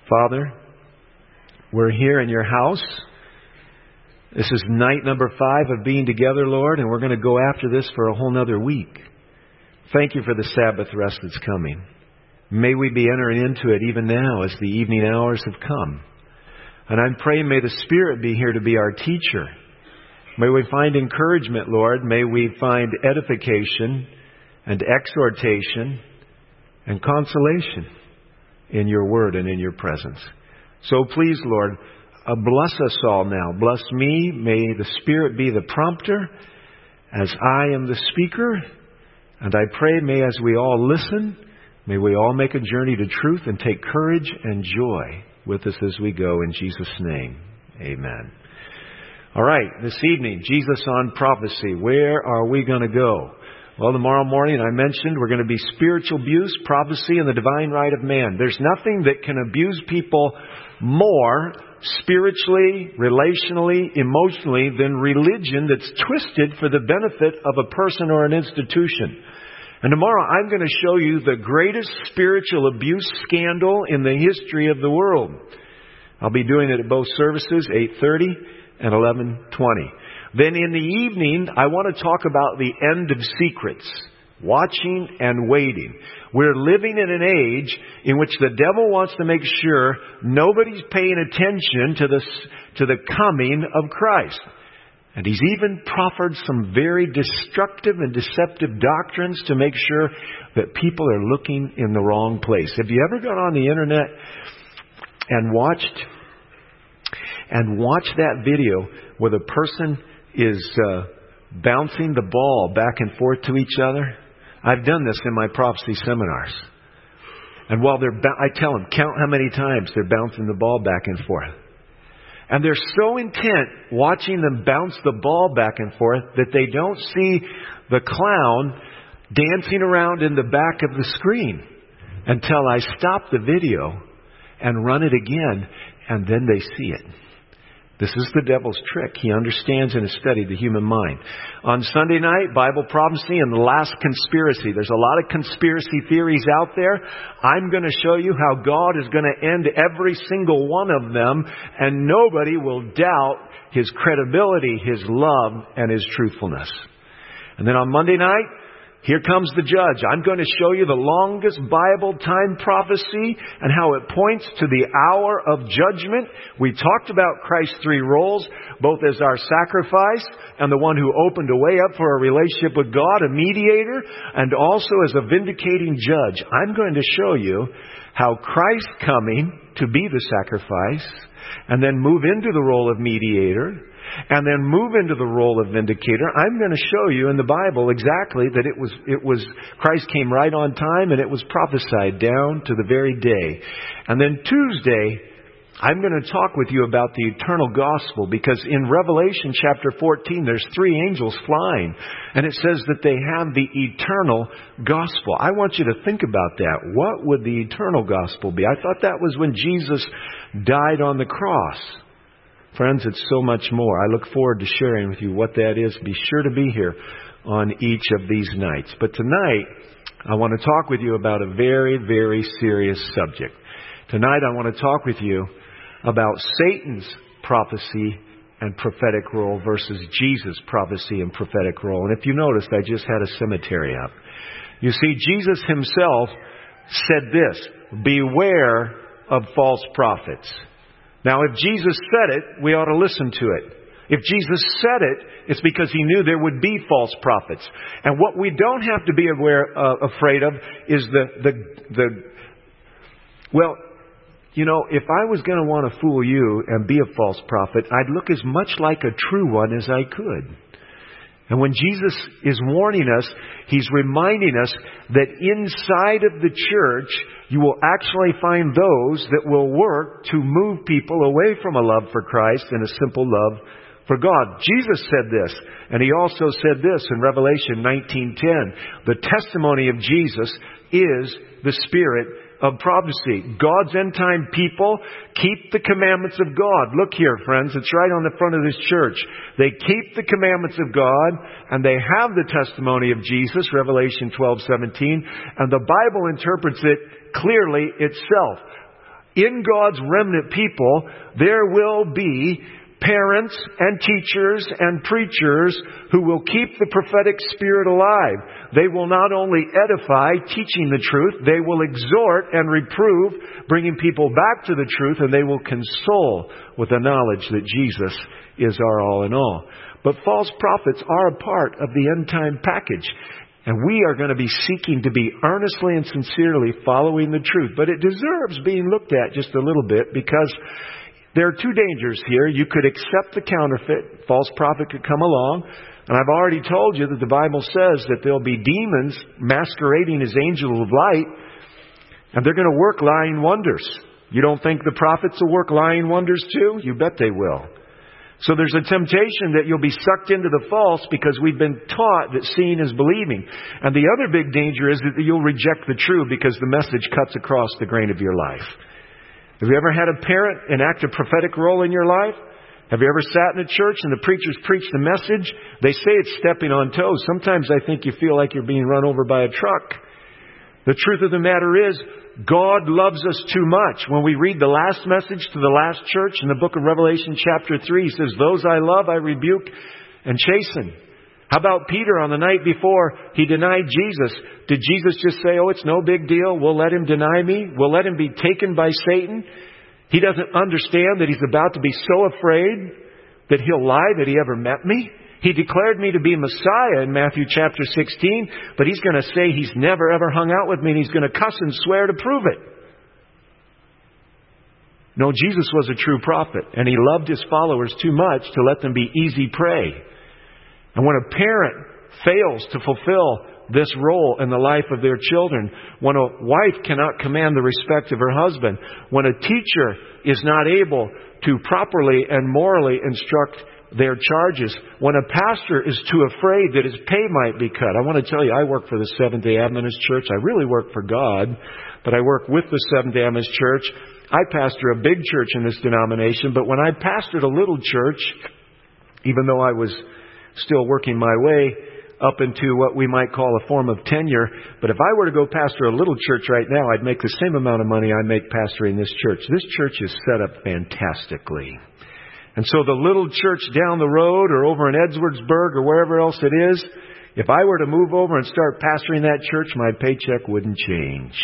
Father, we're here in your house. This is night number 5 of being together, Lord, and we're going to go after this for a whole nother week. Thank you for the Sabbath rest that's coming. May we be entering into it even now as the evening hours have come. And I'm praying may the Spirit be here to be our teacher. May we find encouragement, Lord. May we find edification and exhortation and consolation in your word and in your presence. So please, Lord, bless us all now. Bless me. May the Spirit be the prompter as I am the speaker. And I pray may as we all listen, may we all make a journey to truth and take courage and joy with us as we go. In Jesus' name, amen. All right, this evening, Jesus on prophecy. Where are we going to go? Well, tomorrow morning, I mentioned we're going to be spiritual abuse, prophecy, and the divine right of man. There's nothing that can abuse people more spiritually, relationally, emotionally than religion that's twisted for the benefit of a person or an institution. And tomorrow I'm going to show you the greatest spiritual abuse scandal in the history of the world. I'll be doing it at both services, 8:30 and 11:20. Then in the evening, I want to talk about the end of secrets, watching and waiting. We're living in an age in which the devil wants to make sure nobody's paying attention to the coming of Christ. And he's even proffered some very destructive and deceptive doctrines to make sure that people are looking in the wrong place. Have you ever gone on the internet and watched that video where the person is bouncing the ball back and forth to each other? I've done this in my prophecy seminars. And while I tell them, count how many times they're bouncing the ball back and forth. And they're so intent watching them bounce the ball back and forth that they don't see the clown dancing around in the back of the screen until I stop the video and run it again, and then they see it. This is the devil's trick. He understands and has studied the human mind. On Sunday night, Bible prophecy and the last conspiracy. There's a lot of conspiracy theories out there. I'm going to show you how God is going to end every single one of them, and nobody will doubt His credibility, His love, and His truthfulness. And then on Monday night, here comes the judge. I'm going to show you the longest Bible time prophecy and how it points to the hour of judgment. We talked about Christ's 3 roles, both as our sacrifice and the one who opened a way up for a relationship with God, a mediator, and also as a vindicating judge. I'm going to show you how Christ coming to be the sacrifice and then move into the role of mediator and then move into the role of vindicator. I'm going to show you in the Bible exactly that it was Christ came right on time and it was prophesied down to the very day. And then Tuesday, I'm going to talk with you about the eternal gospel, because in Revelation chapter 14, there's 3 angels flying, and it says that they have the eternal gospel. I want you to think about that. What would the eternal gospel be? I thought that was when Jesus died on the cross. Friends, it's so much more. I look forward to sharing with you what that is. Be sure to be here on each of these nights. But tonight, I want to talk with you about a very, very serious subject. Tonight, I want to talk with you about Satan's prophecy and prophetic role versus Jesus' prophecy and prophetic role. And if you noticed, I just had a cemetery up. You see, Jesus himself said this: beware of false prophets. Now, if Jesus said it, we ought to listen to it. If Jesus said it, it's because He knew there would be false prophets. And what we don't have to be afraid of is if I was going to want to fool you and be a false prophet, I'd look as much like a true one as I could. And when Jesus is warning us, He's reminding us that inside of the church, you will actually find those that will work to move people away from a love for Christ and a simple love for God. Jesus said this, and He also said this in Revelation 19:10. The testimony of Jesus is the spirit of prophecy. God's end time people keep the commandments of God. Look here, friends. It's right on the front of this church. They keep the commandments of God, and they have the testimony of Jesus, Revelation 12:17, and the Bible interprets it clearly itself. In God's remnant people, there will be parents and teachers and preachers who will keep the prophetic spirit alive. They will not only edify, teaching the truth, they will exhort and reprove, bringing people back to the truth, and they will console with the knowledge that Jesus is our all in all. But false prophets are a part of the end time package. And we are going to be seeking to be earnestly and sincerely following the truth. But it deserves being looked at just a little bit, because there are two dangers here. You could accept the counterfeit. False prophet could come along. And I've already told you that the Bible says that there'll be demons masquerading as angels of light. And they're going to work lying wonders. You don't think the prophets will work lying wonders too? You bet they will. So there's a temptation that you'll be sucked into the false, because we've been taught that seeing is believing. And the other big danger is that you'll reject the true because the message cuts across the grain of your life. Have you ever had a parent enact a prophetic role in your life? Have you ever sat in a church and the preachers preach the message? They say it's stepping on toes. Sometimes I think you feel like you're being run over by a truck. The truth of the matter is, God loves us too much. When we read the last message to the last church in the book of Revelation chapter 3, He says, "Those I love I rebuke and chasten." How about Peter on the night before he denied Jesus? Did Jesus just say, "Oh, it's no big deal. We'll let him deny me. We'll let him be taken by Satan"? He doesn't understand that he's about to be so afraid that he'll lie that he ever met me. He declared me to be Messiah in Matthew chapter 16, but he's going to say he's never ever hung out with me, and he's going to cuss and swear to prove it. No, Jesus was a true prophet, and He loved His followers too much to let them be easy prey. And when a parent fails to fulfill this role in the life of their children, when a wife cannot command the respect of her husband, when a teacher is not able to properly and morally instruct their charges, when a pastor is too afraid that his pay might be cut. I want to tell you, I work for the Seventh-day Adventist Church. I really work for God, but I work with the Seventh-day Adventist Church. I pastor a big church in this denomination, but when I pastored a little church, even though I was still working my way up into what we might call a form of tenure, but if I were to go pastor a little church right now, I'd make the same amount of money I make pastoring this church. This church is set up fantastically. And so the little church down the road or over in Edwardsburg or wherever else it is, if I were to move over and start pastoring that church, my paycheck wouldn't change.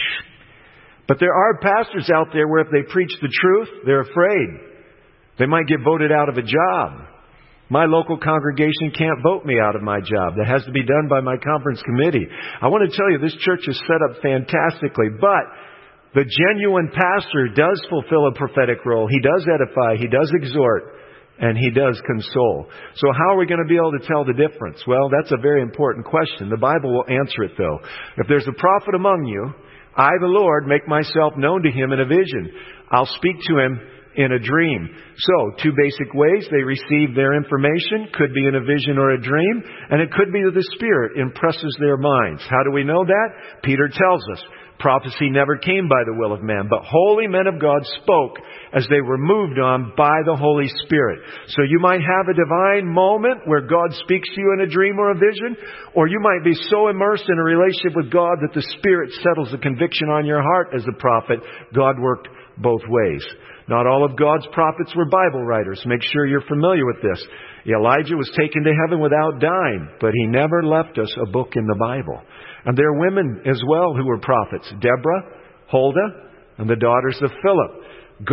But there are pastors out there where if they preach the truth, they're afraid. They might get voted out of a job. My local congregation can't vote me out of my job. That has to be done by my conference committee. I want to tell you, this church is set up fantastically, but the genuine pastor does fulfill a prophetic role. He does edify, he does exhort, and he does console. So how are we going to be able to tell the difference? Well, that's a very important question. The Bible will answer it, though. If there's a prophet among you, I, the Lord, make myself known to him in a vision. I'll speak to him in a dream. So, two basic ways they receive their information. Could be in a vision or a dream, and it could be that the Spirit impresses their minds. How do we know that? Peter tells us, prophecy never came by the will of man, but holy men of God spoke as they were moved on by the Holy Spirit. So you might have a divine moment where God speaks to you in a dream or a vision, or you might be so immersed in a relationship with God that the Spirit settles a conviction on your heart as a prophet. God worked both ways. Not all of God's prophets were Bible writers. Make sure you're familiar with this. Elijah was taken to heaven without dying, but he never left us a book in the Bible. And there are women as well who were prophets. Deborah, Huldah, and the daughters of Philip.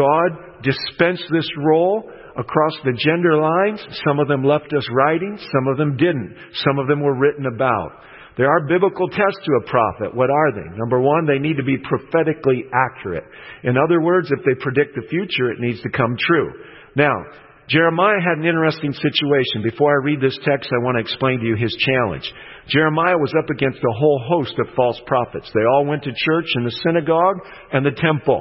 God dispensed this role across the gender lines. Some of them left us writings, some of them didn't. Some of them were written about. There are biblical tests to a prophet. What are they? Number one, they need to be prophetically accurate. In other words, if they predict the future, it needs to come true. Now, Jeremiah had an interesting situation. Before I read this text, I want to explain to you his challenge. Jeremiah was up against a whole host of false prophets. They all went to church in the synagogue and the temple.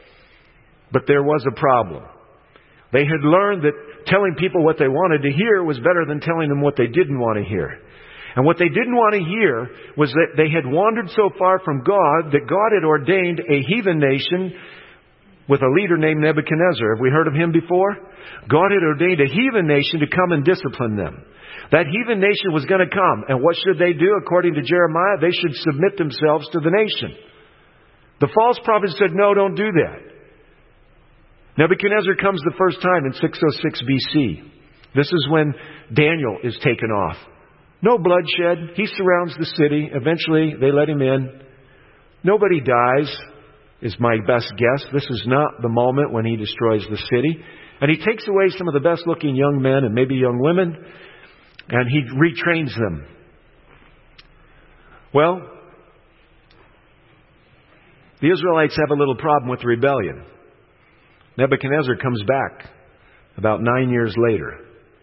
But there was a problem. They had learned that telling people what they wanted to hear was better than telling them what they didn't want to hear. And what they didn't want to hear was that they had wandered so far from God that God had ordained a heathen nation with a leader named Nebuchadnezzar. Have we heard of him before? God had ordained a heathen nation to come and discipline them. That heathen nation was going to come. And what should they do? According to Jeremiah, they should submit themselves to the nation. The false prophet said, no, don't do that. Nebuchadnezzar comes the first time in 606 BC. This is when Daniel is taken off. No bloodshed. He surrounds the city. Eventually, they let him in. Nobody dies, is my best guess. This is not the moment when he destroys the city. And he takes away some of the best-looking young men and maybe young women, and he retrains them. Well, the Israelites have a little problem with rebellion. Nebuchadnezzar comes back about 9 years later.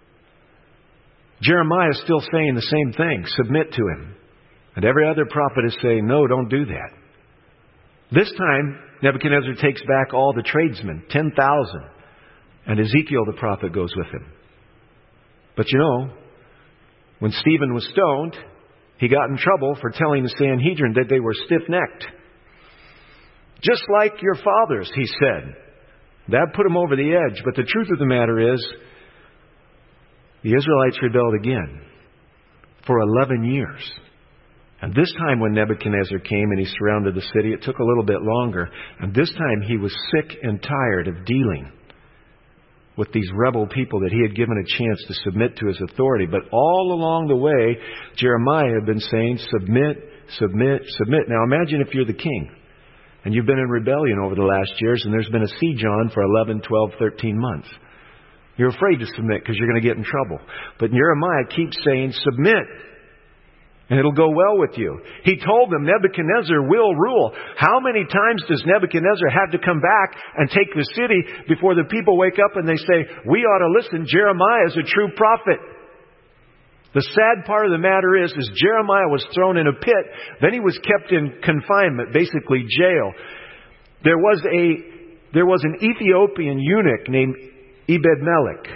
Jeremiah is still saying the same thing, submit to him. And every other prophet is saying, no, don't do that. This time, Nebuchadnezzar takes back all the tradesmen, 10,000. And Ezekiel the prophet goes with him. But you know, when Stephen was stoned, he got in trouble for telling the Sanhedrin that they were stiff-necked. Just like your fathers, he said. That put him over the edge. But the truth of the matter is, the Israelites rebelled again for 11 years. And this time when Nebuchadnezzar came and he surrounded the city, it took a little bit longer. And this time he was sick and tired of dealing with these rebel people that he had given a chance to submit to his authority. But all along the way, Jeremiah had been saying, submit, submit, submit. Now imagine if you're the king and you've been in rebellion over the last years and there's been a siege on for 11, 12, 13 months. You're afraid to submit because you're going to get in trouble. But Jeremiah keeps saying, submit, and it'll go well with you. He told them Nebuchadnezzar will rule. How many times does Nebuchadnezzar have to come back and take the city before the people wake up and they say, we ought to listen, Jeremiah is a true prophet? The sad part of the matter is Jeremiah was thrown in a pit. Then he was kept in confinement, basically jail. There was an Ethiopian eunuch named Ebed-Melech.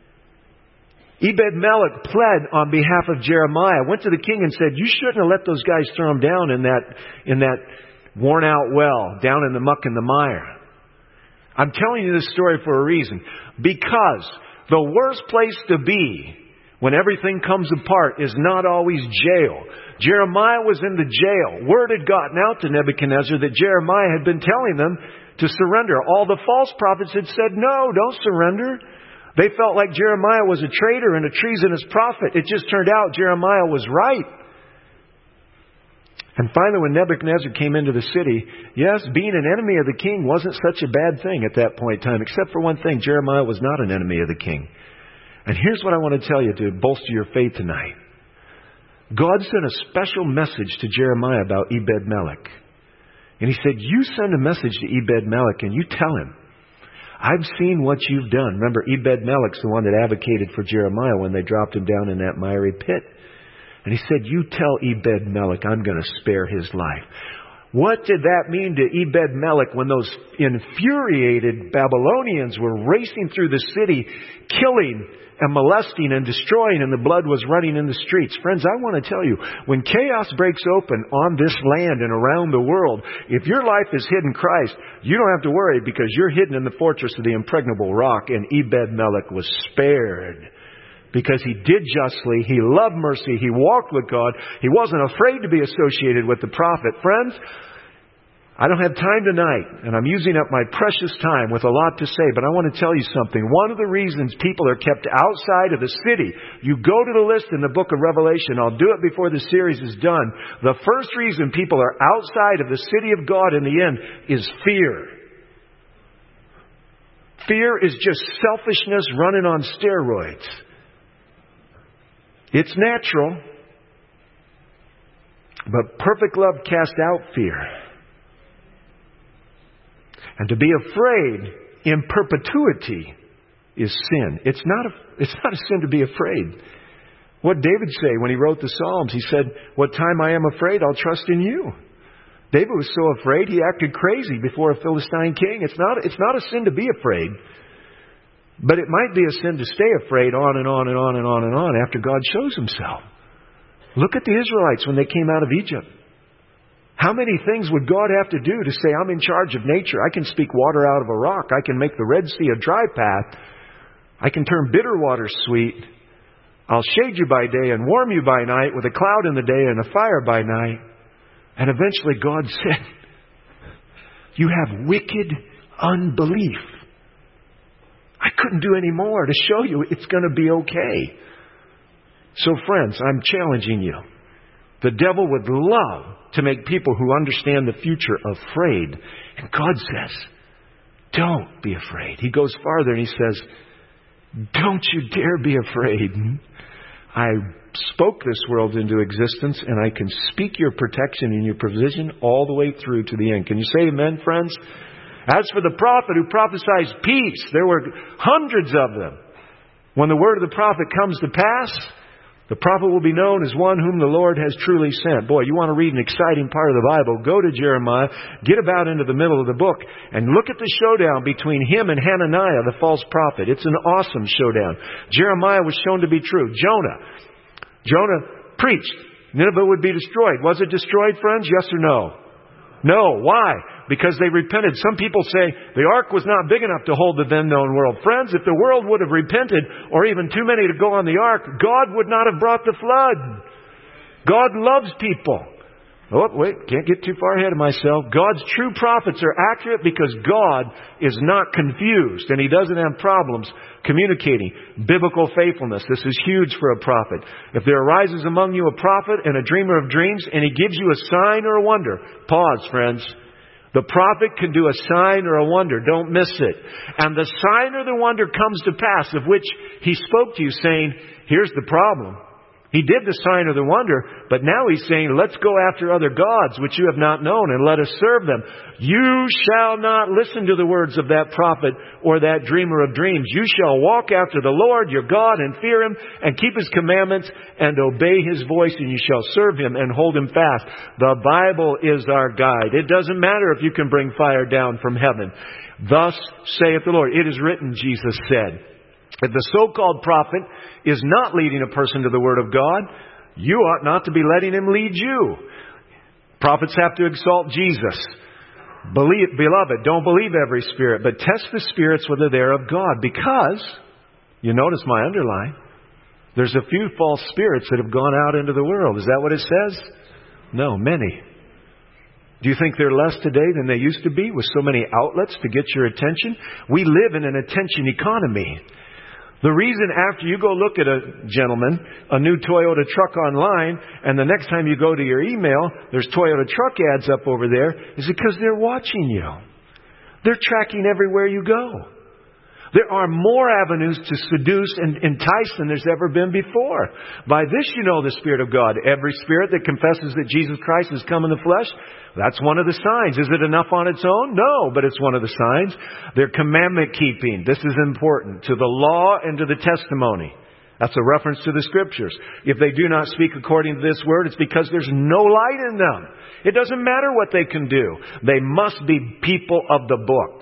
Ebed-Melech pled on behalf of Jeremiah, went to the king and said, you shouldn't have let those guys throw him down in that worn out well, down in the muck and the mire. I'm telling you this story for a reason. Because the worst place to be when everything comes apart is not always jail. Jeremiah was in the jail. Word had gotten out to Nebuchadnezzar that Jeremiah had been telling them to surrender. All the false prophets had said, no, don't surrender. They felt like Jeremiah was a traitor and a treasonous prophet. It just turned out Jeremiah was right. And finally, when Nebuchadnezzar came into the city, yes, being an enemy of the king wasn't such a bad thing at that point in time, except for one thing, Jeremiah was not an enemy of the king. And here's what I want to tell you to bolster your faith tonight. God sent a special message to Jeremiah about Ebed-Melech. And he said, you send a message to Ebed-Melech and you tell him, I've seen what you've done. Remember, Ebed-Melech's the one that advocated for Jeremiah when they dropped him down in that miry pit. And he said, you tell Ebed-Melech I'm going to spare his life. What did that mean to Ebed-Melech when those infuriated Babylonians were racing through the city, killing and molesting and destroying, and the blood was running in the streets? Friends, I want to tell you, when chaos breaks open on this land and around the world, if your life is hid in Christ, you don't have to worry because you're hidden in the fortress of the impregnable rock. And Ebed-Melech was spared because he did justly, he loved mercy, he walked with God, he wasn't afraid to be associated with the prophet. Friends, I don't have time tonight, and I'm using up my precious time with a lot to say, but I want to tell you something. One of the reasons people are kept outside of the city, you go to the list in the book of Revelation, I'll do it before the series is done. The first reason people are outside of the city of God in the end is fear. Fear is just selfishness running on steroids. It's natural, but perfect love casts out fear. And to be afraid in perpetuity is sin. It's not a sin to be afraid. What did David say when he wrote the Psalms? He said, what time I am afraid, I'll trust in you. David was so afraid, he acted crazy before a Philistine king. It's not a sin to be afraid. But it might be a sin to stay afraid on and on and on and on and on after God shows himself. Look at the Israelites when they came out of Egypt. How many things would God have to do to say, I'm in charge of nature. I can speak water out of a rock. I can make the Red Sea a dry path. I can turn bitter water sweet. I'll shade you by day and warm you by night with a cloud in the day and a fire by night. And eventually God said, you have wicked unbelief. couldn't do any more to show you it's going to be okay. So friends, I'm challenging you. The devil would love to make people who understand the future afraid. And God says, don't be afraid. He goes farther and He says, don't you dare be afraid. I spoke this world into existence, and I can speak your protection and your provision all the way through to the end. Can you say amen, friends? As for the prophet who prophesies peace, there were hundreds of them. When the word of the prophet comes to pass, the prophet will be known as one whom the Lord has truly sent. Boy, you want to read an exciting part of the Bible, go to Jeremiah, get about into the middle of the book, and look at the showdown between him and Hananiah, the false prophet. It's an awesome showdown. Jeremiah was shown to be true. Jonah preached. Nineveh would be destroyed. Was it destroyed, friends? Yes or no? No. Why? Because they repented. Some people say the ark was not big enough to hold the then known world. Friends, if the world would have repented, or even too many to go on the ark, God would not have brought the flood. God loves people. Oh, wait, can't get too far ahead of myself. God's true prophets are accurate because God is not confused, and He doesn't have problems communicating biblical faithfulness. This is huge for a prophet. If there arises among you a prophet and a dreamer of dreams, and he gives you a sign or a wonder, pause, friends. The prophet can do a sign or a wonder. Don't miss it. And the sign or the wonder comes to pass, of which he spoke to you, saying, here's the problem. He did the sign or the wonder, but now he's saying, let's go after other gods which you have not known, and let us serve them. You shall not listen to the words of that prophet or that dreamer of dreams. You shall walk after the Lord your God and fear Him and keep His commandments and obey His voice, and you shall serve Him and hold Him fast. The Bible is our guide. It doesn't matter if you can bring fire down from heaven. Thus saith the Lord. It is written, Jesus said. If the so-called prophet is not leading a person to the Word of God, you ought not to be letting him lead you. Prophets have to exalt Jesus. Beloved, don't believe every spirit, but test the spirits whether they're of God. Because, you notice my underline, there's a few false spirits that have gone out into the world. Is that what it says? No, many. Do you think they're less today than they used to be, with so many outlets to get your attention? We live in an attention economy. The reason after you go look at a new Toyota truck online, and the next time you go to your email, there's Toyota truck ads up over there, is because they're watching you. They're tracking everywhere you go. There are more avenues to seduce and entice than there's ever been before. By this you know the Spirit of God. Every spirit that confesses that Jesus Christ has come in the flesh, that's one of the signs. Is it enough on its own? No, but it's one of the signs. They're commandment keeping. This is important. To the law and to the testimony. That's a reference to the Scriptures. If they do not speak according to this word, it's because there's no light in them. It doesn't matter what they can do. They must be people of the book.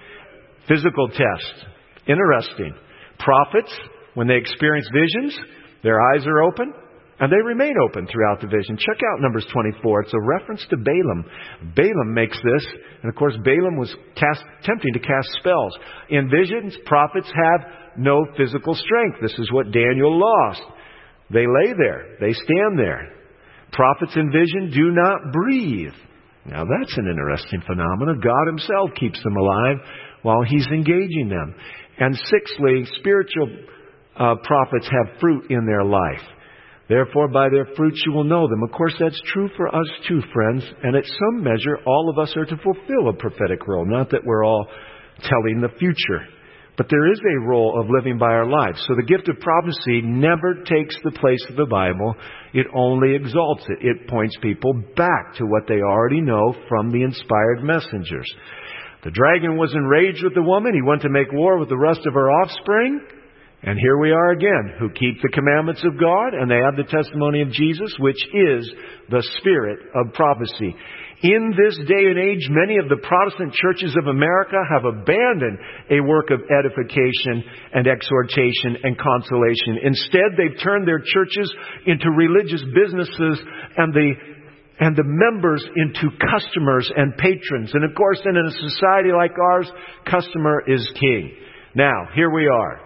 Physical test. Interesting. Prophets, when they experience visions, their eyes are open and they remain open throughout the vision. Check out Numbers 24. It's a reference to Balaam. Balaam makes this. And of course, Balaam was attempting to cast spells. In visions, prophets have no physical strength. This is what Daniel lost. They lay there. They stand there. Prophets in vision do not breathe. Now that's an interesting phenomenon. God Himself keeps them alive while He's engaging them. And sixthly, spiritual prophets have fruit in their life. Therefore, by their fruits you will know them. Of course, that's true for us too, friends. And at some measure, all of us are to fulfill a prophetic role. Not that we're all telling the future. But there is a role of living by our lives. So the gift of prophecy never takes the place of the Bible. It only exalts it. It points people back to what they already know from the inspired messengers. The dragon was enraged with the woman. He went to make war with the rest of her offspring. And here we are again, who keep the commandments of God, and they have the testimony of Jesus, which is the spirit of prophecy. In this day and age, many of the Protestant churches of America have abandoned a work of edification and exhortation and consolation. Instead, they've turned their churches into religious businesses and the members into customers and patrons. And of course, in a society like ours, customer is king. Now, here we are.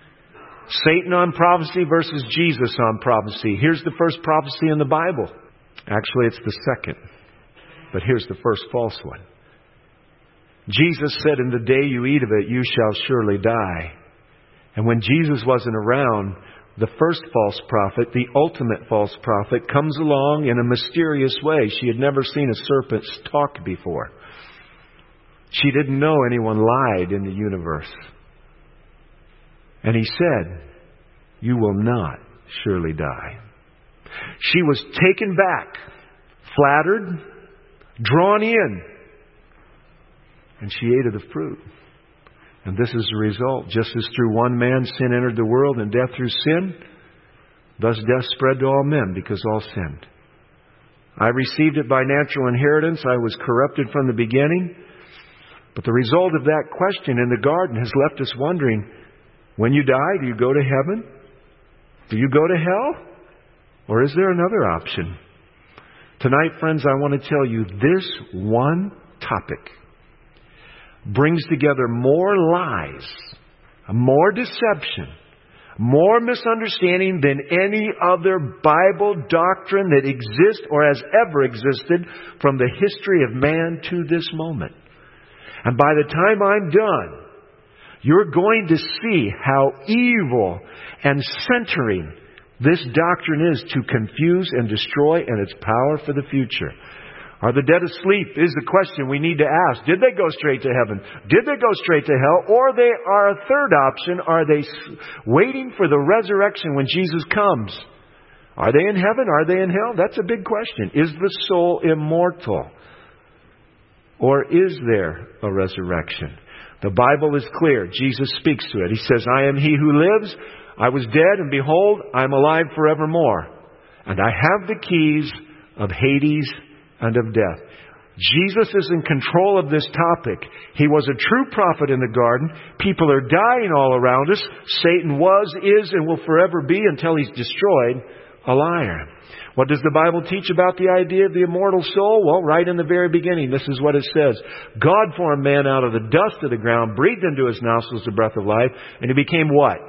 Satan on prophecy versus Jesus on prophecy. Here's the first prophecy in the Bible. Actually, it's the second. But here's the first false one. Jesus said, "In the day you eat of it, you shall surely die." And when Jesus wasn't around, the first false prophet, the ultimate false prophet, comes along in a mysterious way. She had never seen a serpent talk before. She didn't know anyone lied in the universe. And he said, "You will not surely die." She was taken back, flattered, drawn in, and she ate of the fruit. And this is the result. Just as through one man sin entered the world, and death through sin, thus death spread to all men, because all sinned. I received it by natural inheritance. I was corrupted from the beginning. But the result of that question in the garden has left us wondering, when you die, do you go to heaven? Do you go to hell? Or is there another option? Tonight, friends, I want to tell you this one topic brings together more lies, more deception, more misunderstanding than any other Bible doctrine that exists or has ever existed from the history of man to this moment. And by the time I'm done, you're going to see how evil and centering this doctrine is to confuse and destroy, and its power for the future. Are the dead asleep is the question we need to ask. Did they go straight to heaven? Did they go straight to hell? Or they are a third option. Are they waiting for the resurrection when Jesus comes? Are they in heaven? Are they in hell? That's a big question. Is the soul immortal? Or is there a resurrection? The Bible is clear. Jesus speaks to it. He says, "I am he who lives. I was dead, and behold, I am alive forevermore. And I have the keys of Hades and of death." Jesus is in control of this topic. He was a true prophet in the garden. People are dying all around us. Satan was, is, and will forever be until he's destroyed, a liar. What does the Bible teach about the idea of the immortal soul? Well, right in the very beginning, this is what it says. God formed man out of the dust of the ground, breathed into his nostrils the breath of life, and he became what?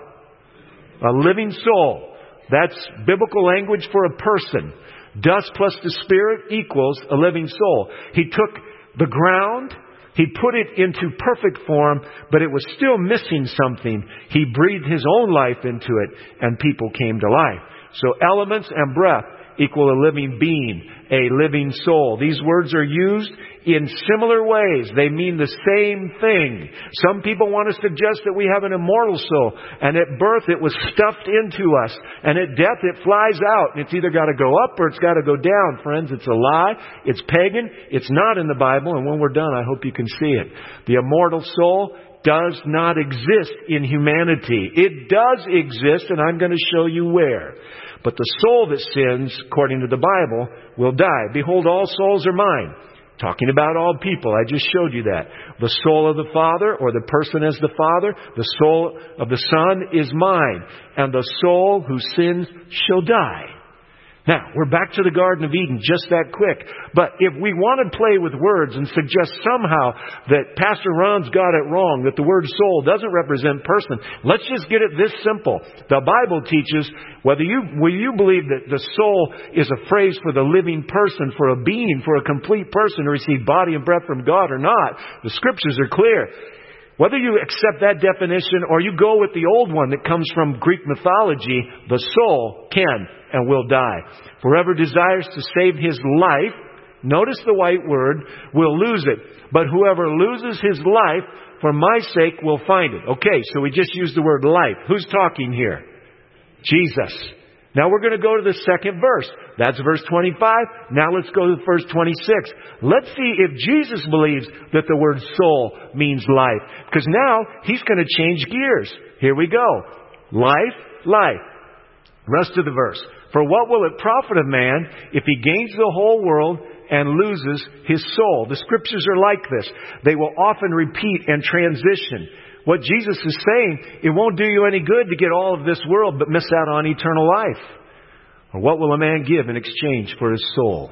A living soul. That's biblical language for a person. Dust plus the Spirit equals a living soul. He took the ground, he put it into perfect form, but it was still missing something. He breathed his own life into it, and people came to life. So elements and breath equal a living being, a living soul. These words are used in similar ways. They mean the same thing. Some people want to suggest that we have an immortal soul, and at birth it was stuffed into us, and at death it flies out, and it's either got to go up or it's got to go down. Friends, it's a lie. It's pagan. It's not in the Bible, and when we're done, I hope you can see it. The immortal soul does not exist in humanity. It does exist, and I'm going to show you where. But the soul that sins, according to the Bible, will die. Behold, all souls are mine. Talking about all people. I just showed you that. The soul of the Father, or the person as the Father, the soul of the Son is mine. And the soul who sins shall die. Now, we're back to the Garden of Eden just that quick. But if we want to play with words and suggest somehow that Pastor Ron's got it wrong, that the word soul doesn't represent person, let's just get it this simple. The Bible teaches whether you believe that the soul is a phrase for the living person, for a being, for a complete person to receive body and breath from God or not, the Scriptures are clear. Whether you accept that definition or you go with the old one that comes from Greek mythology, the soul can and will die. Whoever desires to save his life, notice the white word, will lose it. But whoever loses his life for my sake will find it. Okay, so we just used the word life. Who's talking here? Jesus. Now we're going to go to the second verse. That's verse 25. Now let's go to verse 26. Let's see if Jesus believes that the word soul means life. Because now he's going to change gears. Here we go. Life, life. Rest of the verse. For what will it profit a man if he gains the whole world and loses his soul? The Scriptures are like this. They will often repeat and transition. What Jesus is saying, it won't do you any good to get all of this world but miss out on eternal life. Or what will a man give in exchange for his soul?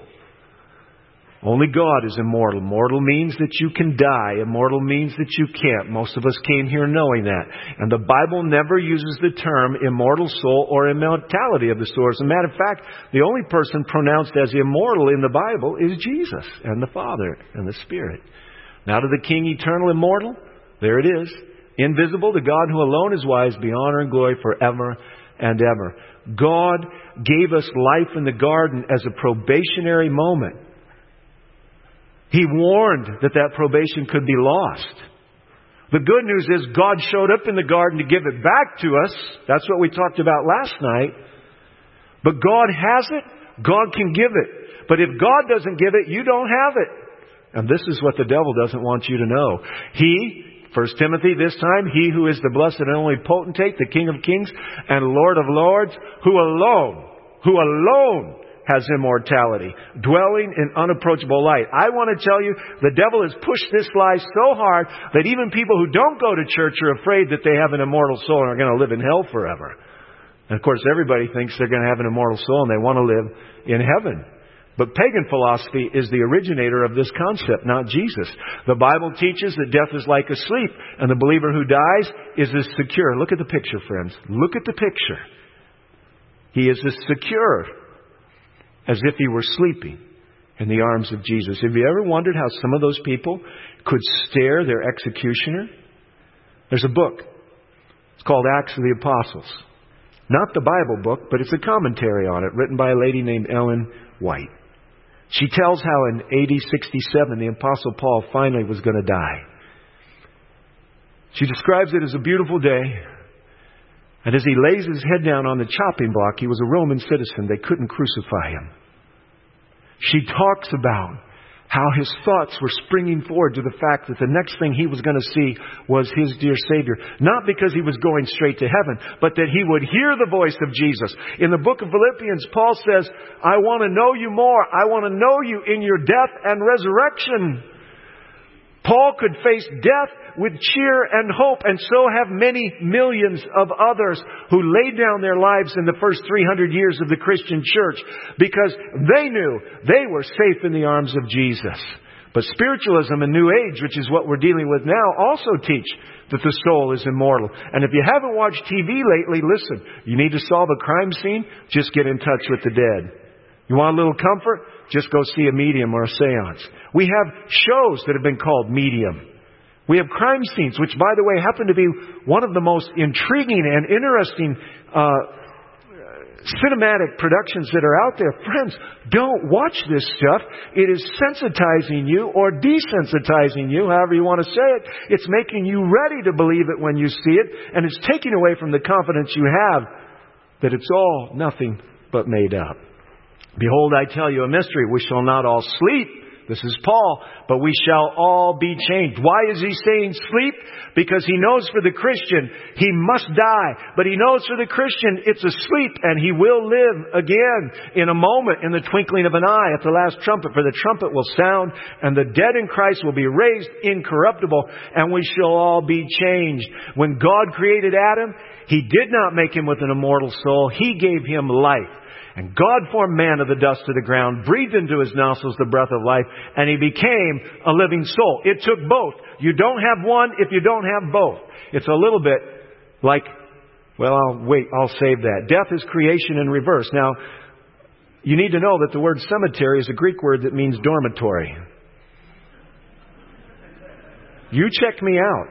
Only God is immortal. Mortal means that you can die. Immortal means that you can't. Most of us came here knowing that. And the Bible never uses the term immortal soul or immortality of the soul. As a matter of fact, the only person pronounced as immortal in the Bible is Jesus and the Father and the Spirit. Now to the King, eternal, immortal, there it is. invisible to God who alone is wise, be honor and glory forever and ever. God gave us life in the garden as a probationary moment. He warned that probation could be lost. The good news is God showed up in the garden to give it back to us. That's what we talked about last night. But God has it. God can give it. But if God doesn't give it, you don't have it. And this is what the devil doesn't want you to know. He, 1 Timothy this time, he who is the blessed and only potentate, the King of kings and Lord of lords, who alone has immortality, dwelling in unapproachable light. I want to tell you, the devil has pushed this lie so hard that even people who don't go to church are afraid that they have an immortal soul and are going to live in hell forever. And of course, everybody thinks they're going to have an immortal soul and they want to live in heaven. But pagan philosophy is the originator of this concept, not Jesus. The Bible teaches that death is like a sleep, and the believer who dies is as secure. Look at the picture, friends. Look at the picture. He is as secure as if he were sleeping in the arms of Jesus. Have you ever wondered how some of those people could stare their executioner? There's a book. It's called Acts of the Apostles. Not the Bible book, but it's a commentary on it, written by a lady named Ellen White. She tells how in AD 67 the Apostle Paul finally was going to die. She describes it as a beautiful day. And as he lays his head down on the chopping block, he was a Roman citizen. They couldn't crucify him. She talks about how his thoughts were springing forward to the fact that the next thing he was going to see was his dear Savior. Not because he was going straight to heaven, but that he would hear the voice of Jesus. In the book of Philippians, Paul says, I want to know you more. I want to know you in your death and resurrection. Paul could face death with cheer and hope, and so have many millions of others who laid down their lives in the first 300 years of the Christian church because they knew they were safe in the arms of Jesus. But spiritualism and New Age, which is what we're dealing with now, also teach that the soul is immortal. And if you haven't watched TV lately, listen, you need to solve a crime scene? Just get in touch with the dead. You want a little comfort? Just go see a medium or a seance. We have shows that have been called medium. We have crime scenes, which, by the way, happen to be one of the most intriguing and interesting cinematic productions that are out there. Friends, don't watch this stuff. It is sensitizing you or desensitizing you, however you want to say it. It's making you ready to believe it when you see it, and it's taking away from the confidence you have that it's all nothing but made up. Behold, I tell you a mystery. We shall not all sleep. This is Paul. But we shall all be changed. Why is he saying sleep? Because he knows for the Christian, he must die. But he knows for the Christian, it's a sleep and he will live again in a moment, in the twinkling of an eye, at the last trumpet. For the trumpet will sound and the dead in Christ will be raised incorruptible, and we shall all be changed. When God created Adam, he did not make him with an immortal soul. He gave him life. And God formed man of the dust of the ground, breathed into his nostrils the breath of life, and he became a living soul. It took both. You don't have one if you don't have both. It's a little bit like, well, I'll save that. Death is creation in reverse. Now, you need to know that the word cemetery is a Greek word that means dormitory. You check me out.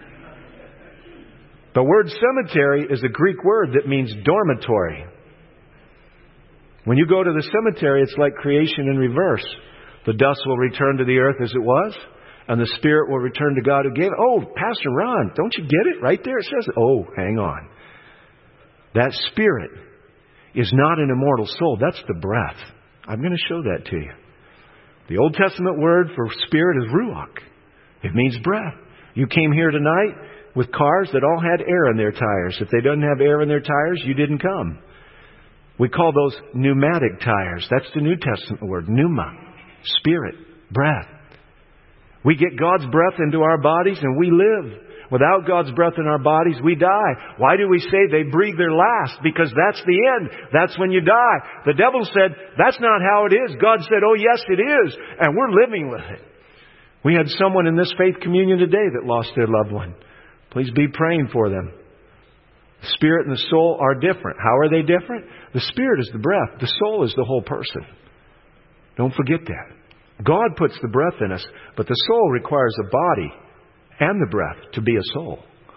The word cemetery is a Greek word that means dormitory. When you go to the cemetery, it's like creation in reverse. The dust will return to the earth as it was, and the spirit will return to God who gave it. Oh, Pastor Ron, don't you get it? Right there it says, oh, hang on. That spirit is not an immortal soul. That's the breath. I'm going to show that to you. The Old Testament word for spirit is ruach. It means breath. You came here tonight with cars that all had air in their tires. If they didn't have air in their tires, you didn't come. We call those pneumatic tires. That's the New Testament word, pneuma, spirit, breath. We get God's breath into our bodies and we live. Without God's breath in our bodies, we die. Why do we say they breathe their last? Because that's the end. That's when you die. The devil said, that's not how it is. God said, oh yes, it is. And we're living with it. We had someone in this faith communion today that lost their loved one. Please be praying for them. The spirit and the soul are different. How are they different? The spirit is the breath. The soul is the whole person. Don't forget that. God puts the breath in us, but the soul requires a body and the breath to be a soul.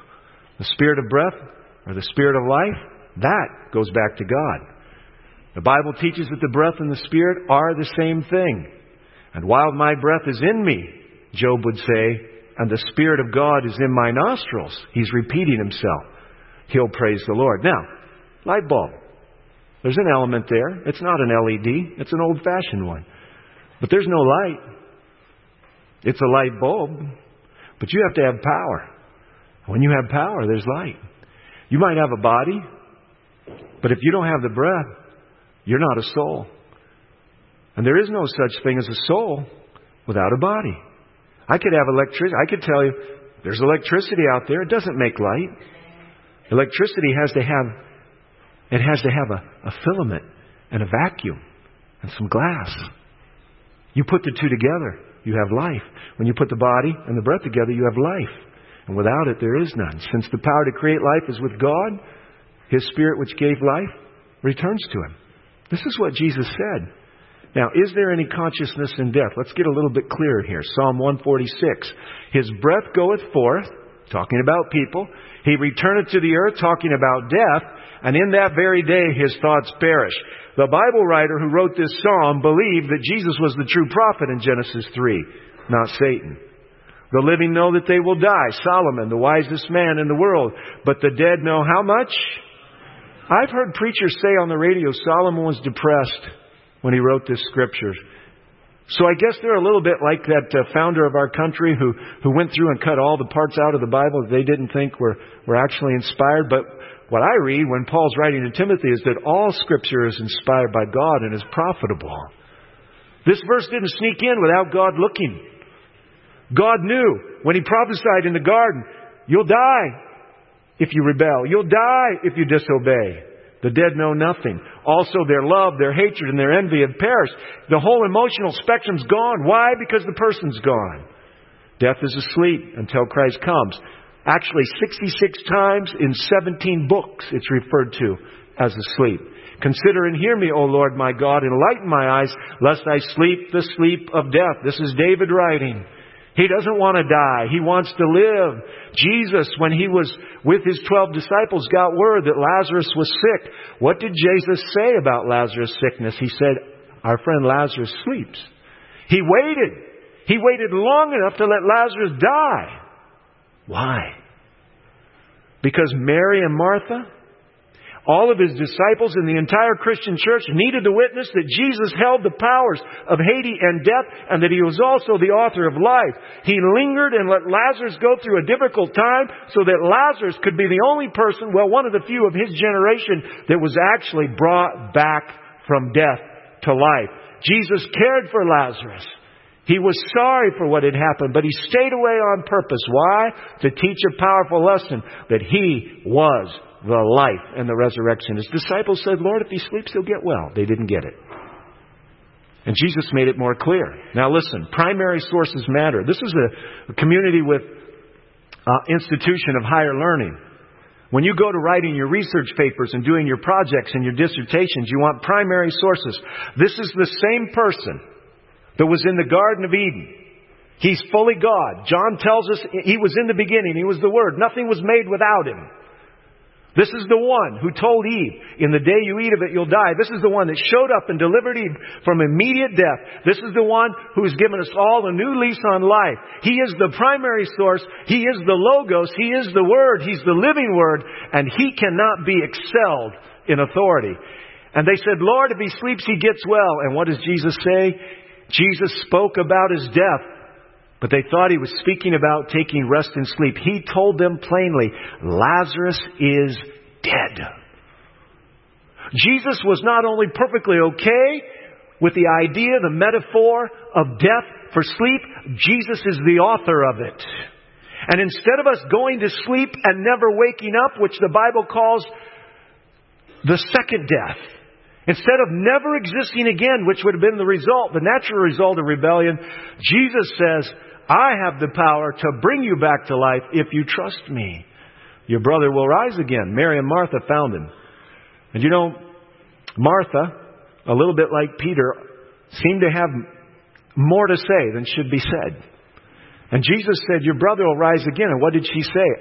The spirit of breath or the spirit of life, that goes back to God. The Bible teaches that the breath and the spirit are the same thing. And while my breath is in me, Job would say, and the Spirit of God is in my nostrils, he's repeating himself. He'll praise the Lord. Now, light bulb. There's an element there. It's not an LED. It's an old-fashioned one. But there's no light. It's a light bulb. But you have to have power. When you have power, there's light. You might have a body, but if you don't have the breath, you're not a soul. And there is no such thing as a soul without a body. I could have electricity. I could tell you, there's electricity out there. It doesn't make light. Electricity has to have a filament and a vacuum and some glass. You put the two together, you have life. When you put the body and the breath together, you have life. And without it, there is none. Since the power to create life is with God, His Spirit which gave life returns to Him. This is what Jesus said. Now, is there any consciousness in death? Let's get a little bit clearer here. Psalm 146. His breath goeth forth, talking about people. He returneth to the earth, talking about death. And in that very day, his thoughts perish. The Bible writer who wrote this psalm believed that Jesus was the true prophet in Genesis 3, not Satan. The living know that they will die. Solomon, the wisest man in the world. But the dead know how much? I've heard preachers say on the radio Solomon was depressed when he wrote this scripture. So I guess they're a little bit like that founder of our country who went through and cut all the parts out of the Bible that they didn't think were actually inspired. But what I read when Paul's writing to Timothy is that all Scripture is inspired by God and is profitable. This verse didn't sneak in without God looking. God knew when He prophesied in the garden, you'll die if you rebel. You'll die if you disobey. The dead know nothing. Also, their love, their hatred, and their envy have perished. The whole emotional spectrum's gone. Why? Because the person's gone. Death is asleep until Christ comes. Actually, 66 times in 17 books it's referred to as asleep. Consider and hear me, O Lord my God. Enlighten my eyes, lest I sleep the sleep of death. This is David writing. He doesn't want to die. He wants to live. Jesus, when He was with His 12 disciples, got word that Lazarus was sick. What did Jesus say about Lazarus' sickness? He said, our friend Lazarus sleeps. He waited. He waited long enough to let Lazarus die. Why? Because Mary and Martha, all of His disciples in the entire Christian church needed to witness that Jesus held the powers of Hades and death and that He was also the author of life. He lingered and let Lazarus go through a difficult time so that Lazarus could be the only person, one of the few of his generation that was actually brought back from death to life. Jesus cared for Lazarus. He was sorry for what had happened, but He stayed away on purpose. Why? To teach a powerful lesson that He was the life and the resurrection. His disciples said, Lord, if He sleeps, He'll get well. They didn't get it. And Jesus made it more clear. Now listen, primary sources matter. This is a community with institution of higher learning. When you go to writing your research papers and doing your projects and your dissertations, you want primary sources. This is the same person that was in the Garden of Eden. He's fully God. John tells us He was in the beginning. He was the Word. Nothing was made without Him. This is the one who told Eve, in the day you eat of it, you'll die. This is the one that showed up and delivered Eve from immediate death. This is the one who has given us all a new lease on life. He is the primary source. He is the Logos. He is the Word. He's the living Word. And He cannot be excelled in authority. And they said, Lord, if He sleeps, He gets well. And what does Jesus say? Jesus spoke about His death. But they thought He was speaking about taking rest and sleep. He told them plainly, Lazarus is dead. Jesus was not only perfectly okay with the idea, the metaphor of death for sleep, Jesus is the author of it. And instead of us going to sleep and never waking up, which the Bible calls the second death, instead of never existing again, which would have been the natural result of rebellion, Jesus says, I have the power to bring you back to life if you trust me. Your brother will rise again. Mary and Martha found Him. And Martha, a little bit like Peter, seemed to have more to say than should be said. And Jesus said, your brother will rise again. And what did she say?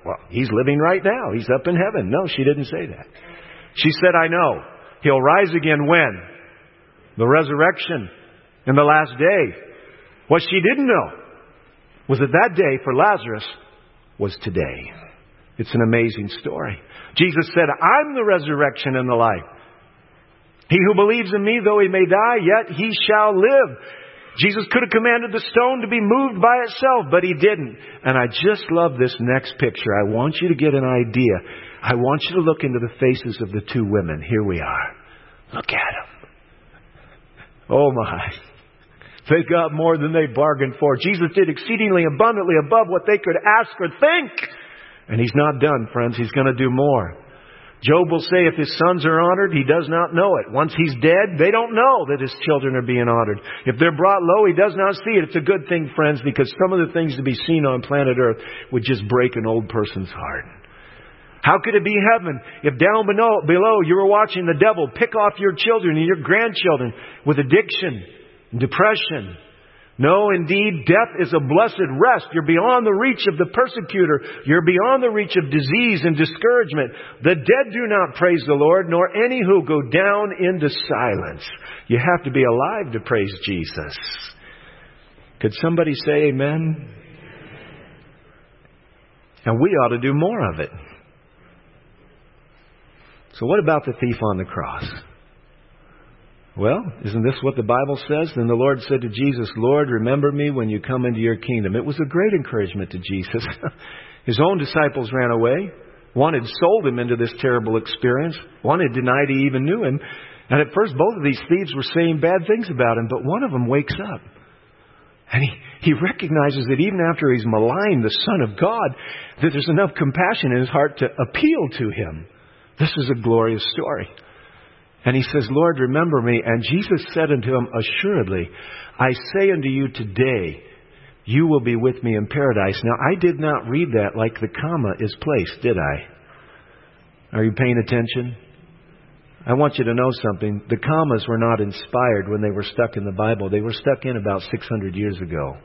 Well, he's living right now. He's up in heaven. No, she didn't say that. She said, I know. He'll rise again when? The resurrection in the last day. What she didn't know was that day for Lazarus was today. It's an amazing story. Jesus said, I'm the resurrection and the life. He who believes in me, though he may die, yet he shall live. Jesus could have commanded the stone to be moved by itself, but he didn't. And I just love this next picture. I want you to get an idea. I want you to look into the faces of the two women. Here we are. Look at them. Oh my. They got more than they bargained for. Jesus did exceedingly abundantly above what they could ask or think. And He's not done, friends. He's going to do more. Job will say if his sons are honored, he does not know it. Once he's dead, they don't know that his children are being honored. If they're brought low, he does not see it. It's a good thing, friends, because some of the things to be seen on planet Earth would just break an old person's heart. How could it be heaven if down below you were watching the devil pick off your children and your grandchildren with addiction and depression? No, indeed, death is a blessed rest. You're beyond the reach of the persecutor. You're beyond the reach of disease and discouragement. The dead do not praise the Lord, nor any who go down into silence. You have to be alive to praise Jesus. Could somebody say amen? And we ought to do more of it. So what about the thief on the cross? Well, isn't this what the Bible says? Then the Lord said to Jesus, Lord, remember me when you come into your kingdom. It was a great encouragement to Jesus. His own disciples ran away. One had sold him into this terrible experience. One had denied he even knew him. And at first, both of these thieves were saying bad things about him. But one of them wakes up. And he recognizes that even after he's maligned the Son of God, that there's enough compassion in his heart to appeal to him. This is a glorious story. And he says, Lord, remember me. And Jesus said unto him, assuredly, I say unto you today, you will be with me in paradise. Now, I did not read that like the comma is placed, did I? Are you paying attention? I want you to know something. The commas were not inspired when they were stuck in the Bible. They were stuck in about 600 years ago.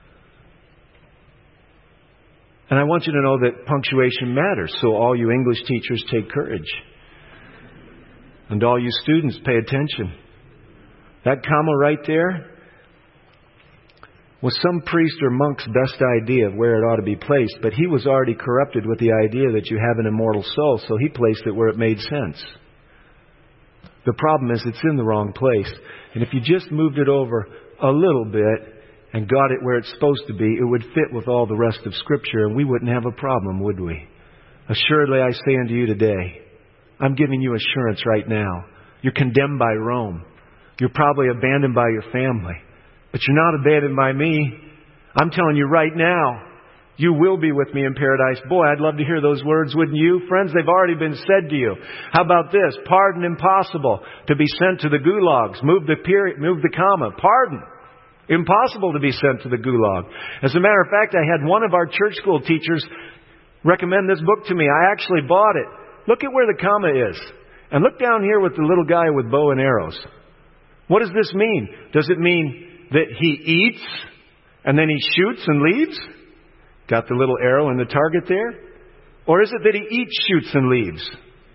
And I want you to know that punctuation matters. So all you English teachers, take courage. And all you students, pay attention. That comma right there was some priest or monk's best idea of where it ought to be placed. But he was already corrupted with the idea that you have an immortal soul, so he placed it where it made sense. The problem is it's in the wrong place. And if you just moved it over a little bit and got it where it's supposed to be, it would fit with all the rest of Scripture, and we wouldn't have a problem, would we? Assuredly, I say unto you today, I'm giving you assurance right now. You're condemned by Rome. You're probably abandoned by your family. But you're not abandoned by me. I'm telling you right now, you will be with me in paradise. Boy, I'd love to hear those words, wouldn't you? Friends, they've already been said to you. How about this? Pardon impossible. To be sent to the gulags. Move the period, move the comma. Pardon. Impossible to be sent to the gulag. As a matter of fact, I had one of our church school teachers recommend this book to me. I actually bought it. Look at where the comma is. And look down here with the little guy with bow and arrows. What does this mean? Does it mean that he eats and then he shoots and leaves? Got the little arrow and the target there? Or is it that he eats, shoots, and leaves?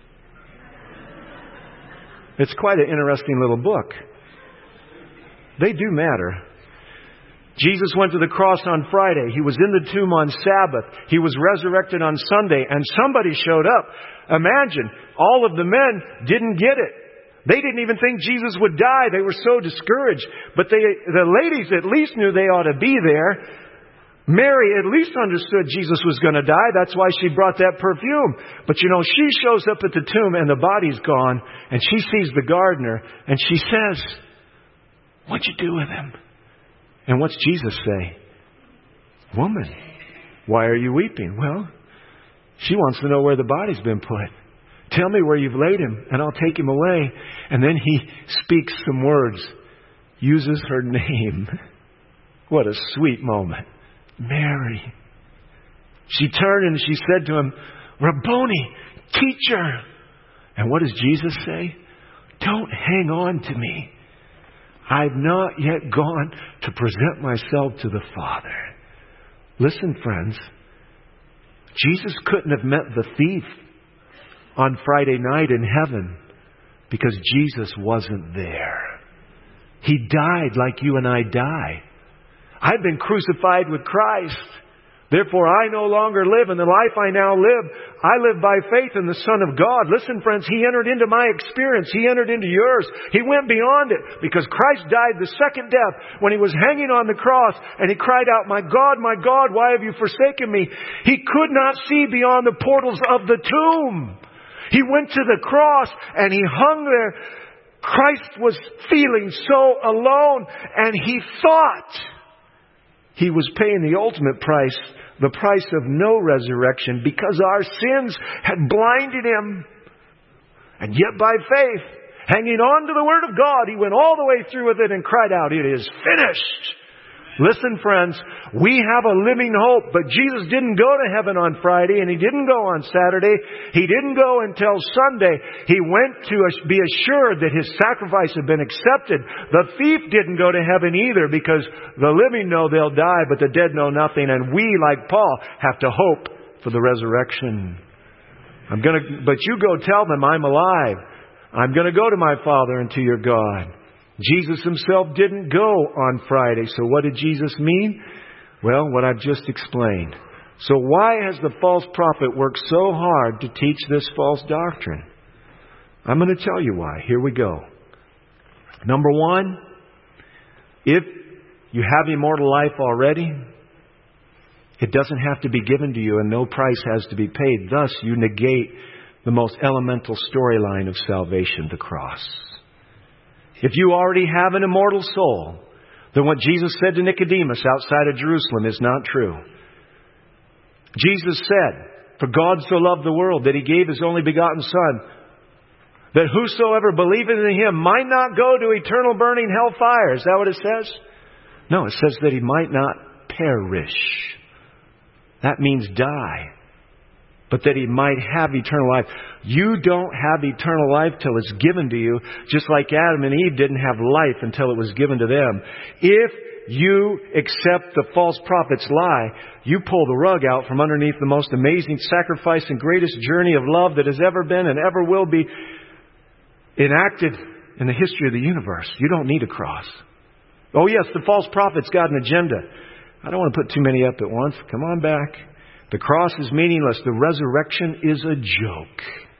It's quite an interesting little book. They do matter. Jesus went to the cross on Friday. He was in the tomb on Sabbath. He was resurrected on Sunday. And somebody showed up. Imagine, all of the men didn't get it. They didn't even think Jesus would die. They were so discouraged. But the ladies at least knew they ought to be there. Mary at least understood Jesus was going to die. That's why she brought that perfume. But you know, she shows up at the tomb and the body's gone. And she sees the gardener. And she says, what'd you do with him? And what's Jesus say? Woman, why are you weeping? Well, she wants to know where the body's been put. Tell me where you've laid him, and I'll take him away. And then he speaks some words, uses her name. What a sweet moment. Mary. She turned and she said to him, Rabboni, teacher. And what does Jesus say? Don't hang on to me. I've not yet gone to present myself to the Father. Listen, friends. Jesus couldn't have met the thief on Friday night in heaven because Jesus wasn't there. He died like you and I die. I've been crucified with Christ. Therefore, I no longer live, and the life I now live, I live by faith in the Son of God. Listen, friends, He entered into my experience. He entered into yours. He went beyond it because Christ died the second death when He was hanging on the cross, and He cried out, my God, why have you forsaken me? He could not see beyond the portals of the tomb. He went to the cross, and He hung there. Christ was feeling so alone, and He thought He was paying the ultimate price, the price of no resurrection, because our sins had blinded Him. And yet by faith, hanging on to the Word of God, He went all the way through with it and cried out, it is finished. Listen, friends, we have a living hope, but Jesus didn't go to heaven on Friday, and He didn't go on Saturday. He didn't go until Sunday. He went to be assured that His sacrifice had been accepted. The thief didn't go to heaven either, because the living know they'll die, but the dead know nothing. And we, like Paul, have to hope for the resurrection. But you go tell them I'm alive. I'm going to go to my Father and to your God. Jesus Himself didn't go on Friday. So what did Jesus mean? Well, what I've just explained. So why has the false prophet worked so hard to teach this false doctrine? I'm going to tell you why. Here we go. Number one, if you have immortal life already, it doesn't have to be given to you and no price has to be paid. Thus, you negate the most elemental storyline of salvation, the cross. If you already have an immortal soul, then what Jesus said to Nicodemus outside of Jerusalem is not true. Jesus said, for God so loved the world that He gave His only begotten Son, that whosoever believeth in Him might not go to eternal burning hell fire. Is that what it says? No, it says that he might not perish. That means die. But that he might have eternal life. You don't have eternal life till it's given to you, just like Adam and Eve didn't have life until it was given to them. If you accept the false prophet's lie, you pull the rug out from underneath the most amazing sacrifice and greatest journey of love that has ever been and ever will be enacted in the history of the universe. You don't need a cross. Oh yes, the false prophet's got an agenda. I don't want to put too many up at once. Come on back. The cross is meaningless. The resurrection is a joke.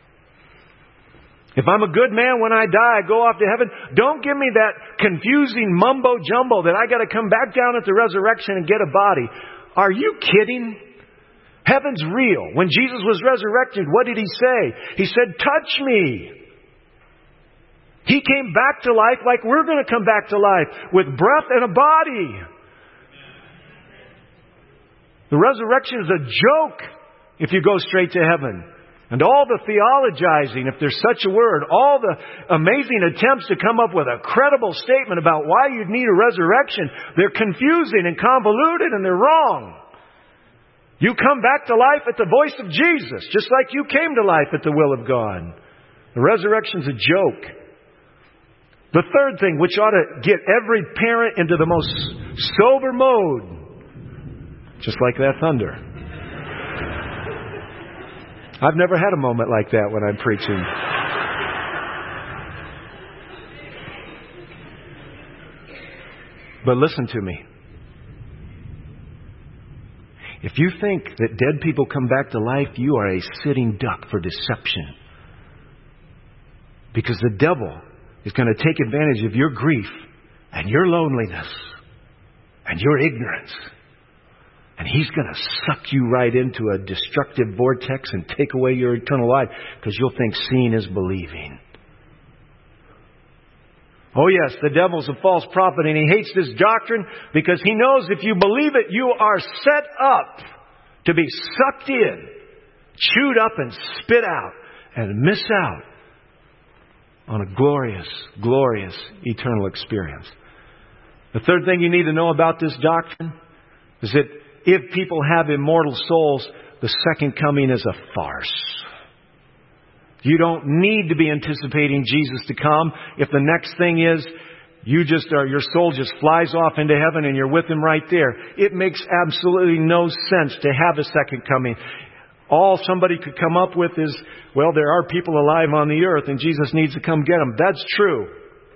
If I'm a good man when I die, I go off to heaven. Don't give me that confusing mumbo jumbo that I got to come back down at the resurrection and get a body. Are you kidding? Heaven's real. When Jesus was resurrected, what did He say? He said, touch me. He came back to life like we're going to come back to life, with breath and a body. The resurrection is a joke if you go straight to heaven. And all the theologizing, if there's such a word, all the amazing attempts to come up with a credible statement about why you'd need a resurrection, they're confusing and convoluted and they're wrong. You come back to life at the voice of Jesus, just like you came to life at the will of God. The resurrection's a joke. The third thing, which ought to get every parent into the most sober mode, just like that thunder. I've never had a moment like that when I'm preaching. But listen to me. If you think that dead people come back to life, you are a sitting duck for deception. Because the devil is going to take advantage of your grief and your loneliness and your ignorance. And he's going to suck you right into a destructive vortex and take away your eternal life because you'll think seeing is believing. Oh yes, the devil's a false prophet and he hates this doctrine because he knows if you believe it, you are set up to be sucked in, chewed up and spit out and miss out on a glorious, glorious eternal experience. The third thing you need to know about this doctrine is that if people have immortal souls, the second coming is a farce. You don't need to be anticipating Jesus to come. If the next thing is your soul just flies off into heaven and you're with Him right there, it makes absolutely no sense to have a second coming. All somebody could come up with is, well, there are people alive on the earth and Jesus needs to come get them. That's true.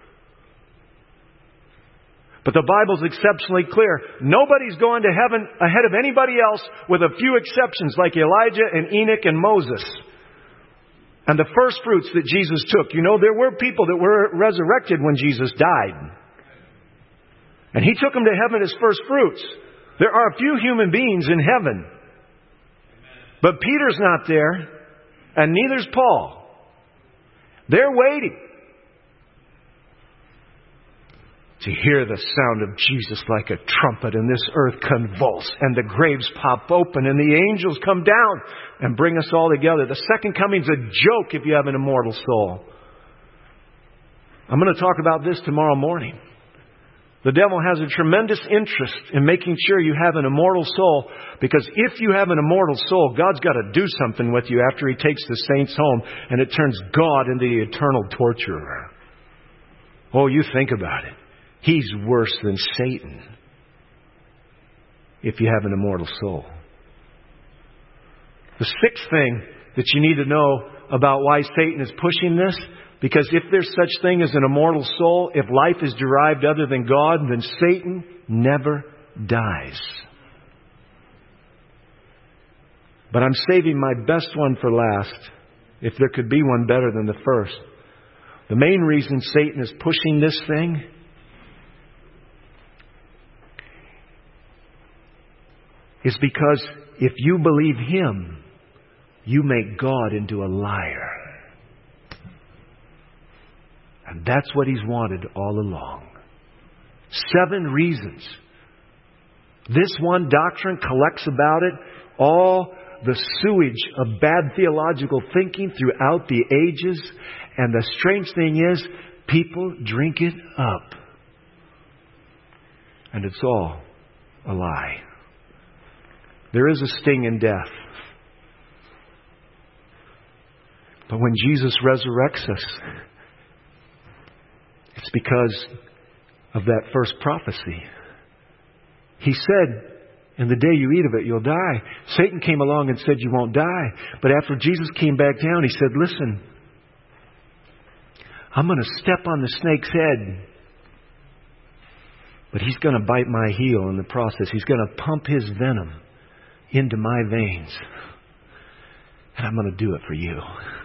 But the Bible's exceptionally clear. Nobody's going to heaven ahead of anybody else, with a few exceptions like Elijah and Enoch and Moses. And the first fruits that Jesus took. You know, there were people that were resurrected when Jesus died. And He took them to heaven as first fruits. There are a few human beings in heaven. But Peter's not there, and neither's Paul. They're waiting to hear the sound of Jesus like a trumpet, and this earth convulse, and the graves pop open, and the angels come down and bring us all together. The second coming's a joke if you have an immortal soul. I'm going to talk about this tomorrow morning. The devil has a tremendous interest in making sure you have an immortal soul, because if you have an immortal soul, God's got to do something with you after He takes the saints home, and it turns God into the eternal torturer. Oh, you think about it. He's worse than Satan if you have an immortal soul. The sixth thing that you need to know about why Satan is pushing this, because if there's such thing as an immortal soul, if life is derived other than God, then Satan never dies. But I'm saving my best one for last, if there could be one better than the first. The main reason Satan is pushing this thing is because if you believe him, you make God into a liar. And that's what he's wanted all along. 7 reasons. This one doctrine collects about it all the sewage of bad theological thinking throughout the ages. And the strange thing is, people drink it up. And it's all a lie. There is a sting in death. But when Jesus resurrects us, it's because of that first prophecy. He said, "In the day you eat of it, you'll die." Satan came along and said, "You won't die." But after Jesus came back down, he said, "Listen, I'm going to step on the snake's head. But he's going to bite my heel in the process. He's going to pump his venom into my veins. And I'm going to do it for you."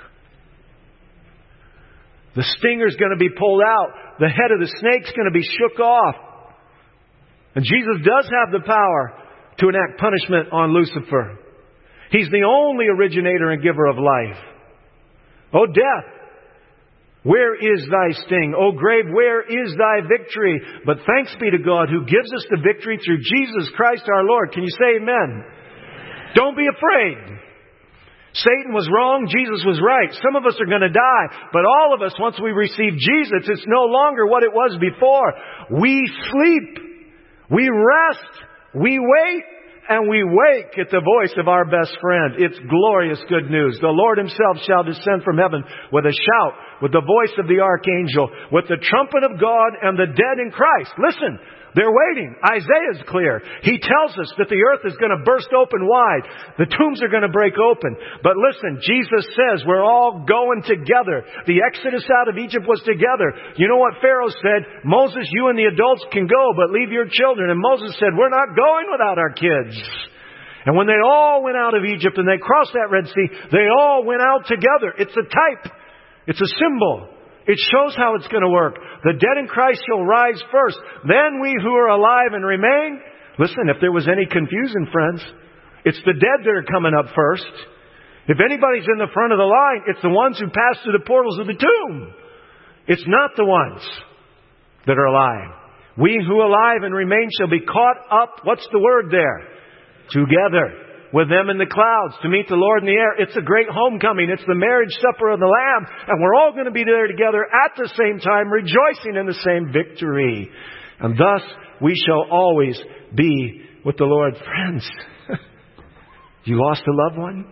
The stinger's going to be pulled out. The head of the snake's going to be shook off. And Jesus does have the power to enact punishment on Lucifer. He's the only originator and giver of life. "O death, where is thy sting? O grave, where is thy victory?" But thanks be to God who gives us the victory through Jesus Christ our Lord. Can you say amen? Don't be afraid. Satan was wrong. Jesus was right. Some of us are going to die. But all of us, once we receive Jesus, it's no longer what it was before. We sleep. We rest. We wait. And we wake at the voice of our best friend. It's glorious good news. The Lord Himself shall descend from heaven with a shout, with the voice of the archangel, with the trumpet of God, and the dead in Christ. Listen, they're waiting. Isaiah's clear. He tells us that the earth is going to burst open wide. The tombs are going to break open. But listen, Jesus says we're all going together. The exodus out of Egypt was together. You know what Pharaoh said? "Moses, you and the adults can go, but leave your children." And Moses said, "We're not going without our kids." And when they all went out of Egypt and they crossed that Red Sea, they all went out together. It's a type. It's a symbol. It shows how it's going to work. The dead in Christ shall rise first. Then we who are alive and remain. Listen, if there was any confusion, friends, it's the dead that are coming up first. If anybody's in the front of the line, it's the ones who pass through the portals of the tomb. It's not the ones that are alive. We who are alive and remain shall be caught up. What's the word there? Together with them in the clouds to meet the Lord in the air. It's a great homecoming. It's the marriage supper of the Lamb. And we're all going to be there together at the same time, rejoicing in the same victory. And thus we shall always be with the Lord. Friends, you lost a loved one?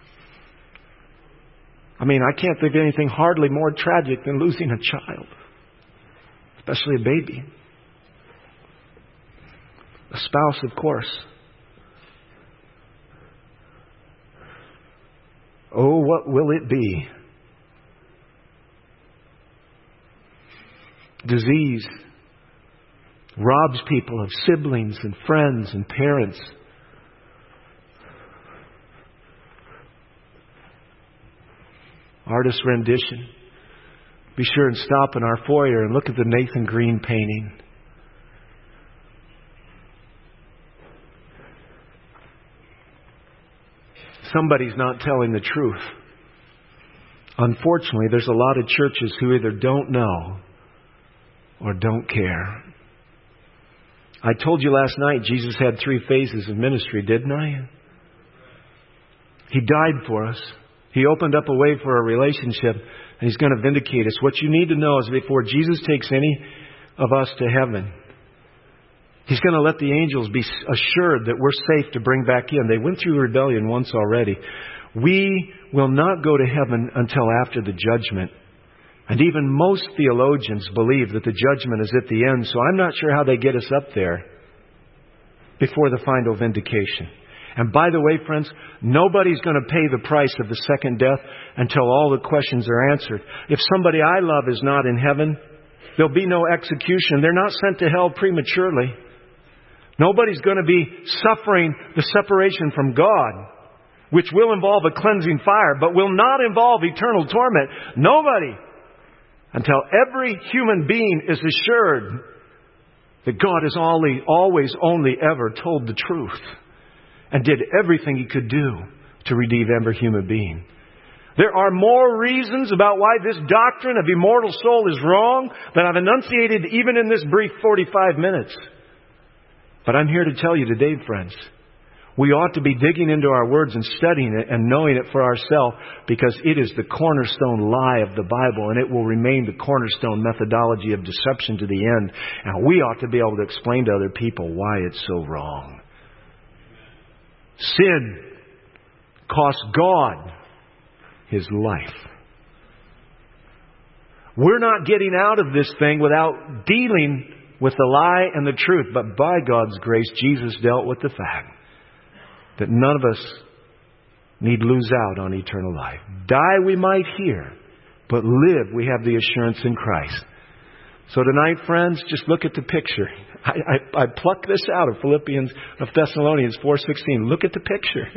I mean, I can't think of anything hardly more tragic than losing a child, especially a baby. A spouse, of course. Oh, what will it be? Disease robs people of siblings and friends and parents. Artist rendition. Be sure and stop in our foyer and look at the Nathan Green painting. Somebody's not telling the truth. Unfortunately, there's a lot of churches who either don't know or don't care. I told you last night Jesus had 3 phases of ministry, didn't I? He died for us. He opened up a way for a relationship, and He's going to vindicate us. What you need to know is before Jesus takes any of us to heaven, He's going to let the angels be assured that we're safe to bring back in. They went through rebellion once already. We will not go to heaven until after the judgment. And even most theologians believe that the judgment is at the end. So I'm not sure how they get us up there before the final vindication. And by the way, friends, nobody's going to pay the price of the second death until all the questions are answered. If somebody I love is not in heaven, there'll be no execution. They're not sent to hell prematurely. Nobody's going to be suffering the separation from God, which will involve a cleansing fire, but will not involve eternal torment. Nobody. Until every human being is assured that God has always only ever told the truth and did everything He could do to redeem every human being. There are more reasons about why this doctrine of immortal soul is wrong than I've enunciated even in this brief 45 minutes. But I'm here to tell you today, friends, we ought to be digging into our words and studying it and knowing it for ourselves, because it is the cornerstone lie of the Bible, and it will remain the cornerstone methodology of deception to the end. And we ought to be able to explain to other people why it's so wrong. Sin cost God His life. We're not getting out of this thing without dealing with the lie and the truth. But by God's grace, Jesus dealt with the fact that none of us need lose out on eternal life. Die we might here, but live we have the assurance in Christ. So tonight, friends, just look at the picture. I plucked this out of Thessalonians 4:16. Look at the picture.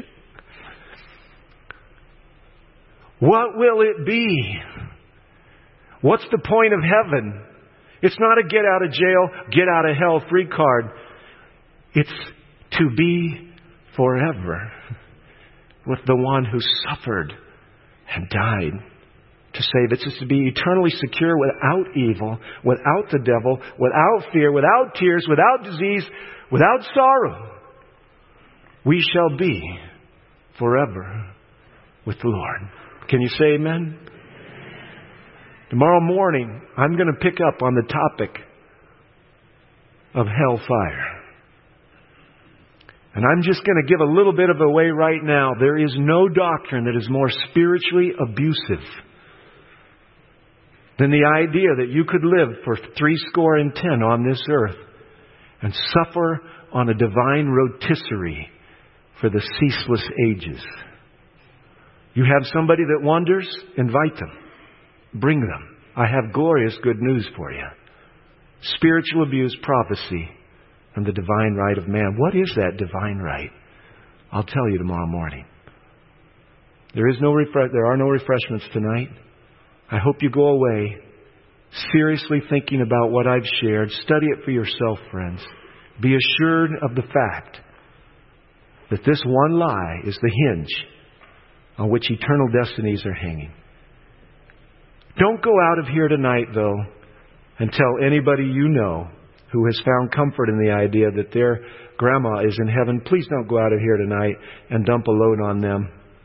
What will it be? What's the point of heaven? It's not a get out of jail, get out of hell free card. It's to be forever with the one who suffered and died to save. It's to be eternally secure without evil, without the devil, without fear, without tears, without disease, without sorrow. We shall be forever with the Lord. Can you say amen? Tomorrow morning, I'm going to pick up on the topic of hellfire. And I'm just going to give a little bit of away right now. There is no doctrine that is more spiritually abusive than the idea that you could live for 70 on this earth and suffer on a divine rotisserie for the ceaseless ages. You have somebody that wonders? Invite them. Bring them. I have glorious good news for you. Spiritual abuse, prophecy, and the divine right of man. What is that divine right? I'll tell you tomorrow morning. There are no refreshments tonight. I hope you go away seriously thinking about what I've shared. Study it for yourself, friends. Be assured of the fact that this one lie is the hinge on which eternal destinies are hanging. Don't go out of here tonight, though, and tell anybody you know who has found comfort in the idea that their grandma is in heaven. Please don't go out of here tonight and dump a load on them.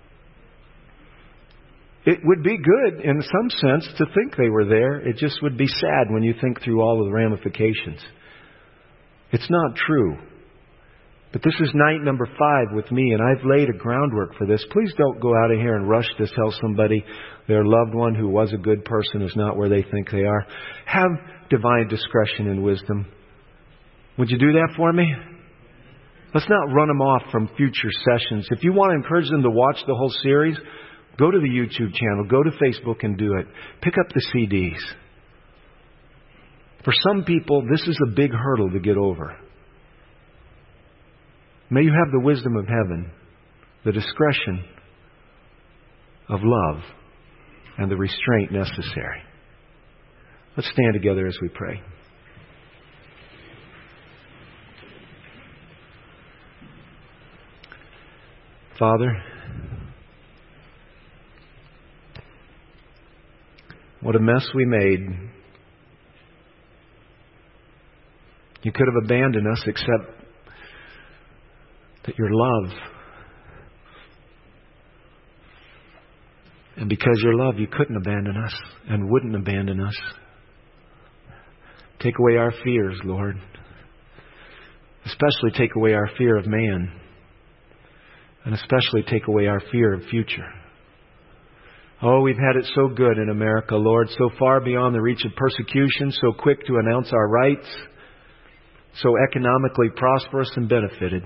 It would be good, in some sense, to think they were there. It just would be sad when you think through all of the ramifications. It's not true. But this is night number 5 with me, and I've laid a groundwork for this. Please don't go out of here and rush to tell somebody their loved one who was a good person is not where they think they are. Have divine discretion and wisdom. Would you do that for me? Let's not run them off from future sessions. If you want to encourage them to watch the whole series, Go to the YouTube channel. Go to Facebook and do it. Pick up the CDs. For some people, this is a big hurdle to get over. May you have the wisdom of heaven, the discretion of love, and the restraint necessary. Let's stand together as we pray. Father, what a mess we made. You could have abandoned us except that your love, and because your love, you couldn't abandon us and wouldn't abandon us. Take away our fears, Lord. Especially take away our fear of man. And especially take away our fear of future. Oh, we've had it so good in America, Lord, so far beyond the reach of persecution, so quick to announce our rights, so economically prosperous and benefited.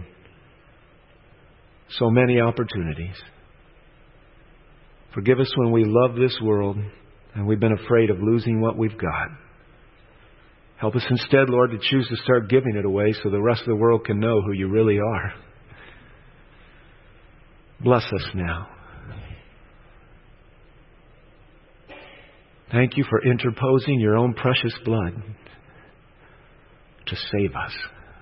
So many opportunities. Forgive us when we love this world and we've been afraid of losing what we've got. Help us instead, Lord, to choose to start giving it away so the rest of the world can know who you really are. Bless us now. Thank you for interposing your own precious blood to save us.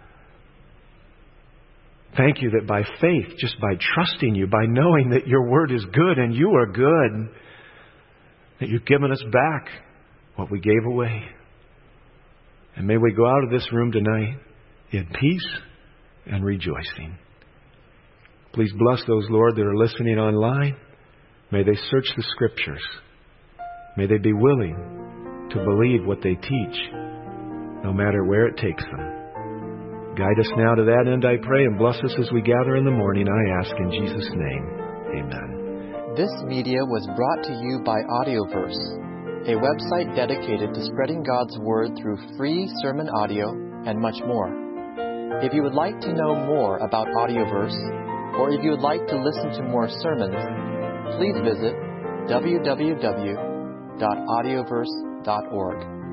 Thank you that by faith, just by trusting you, by knowing that your word is good and you are good, that you've given us back what we gave away. And may we go out of this room tonight in peace and rejoicing. Please bless those, Lord, that are listening online. May they search the Scriptures. May they be willing to believe what they teach, no matter where it takes them. Guide us now to that end, I pray, and bless us as we gather in the morning, I ask in Jesus' name. Amen. This media was brought to you by Audioverse, a website dedicated to spreading God's Word through free sermon audio and much more. If you would like to know more about Audioverse, or if you would like to listen to more sermons, please visit www.audioverse.org.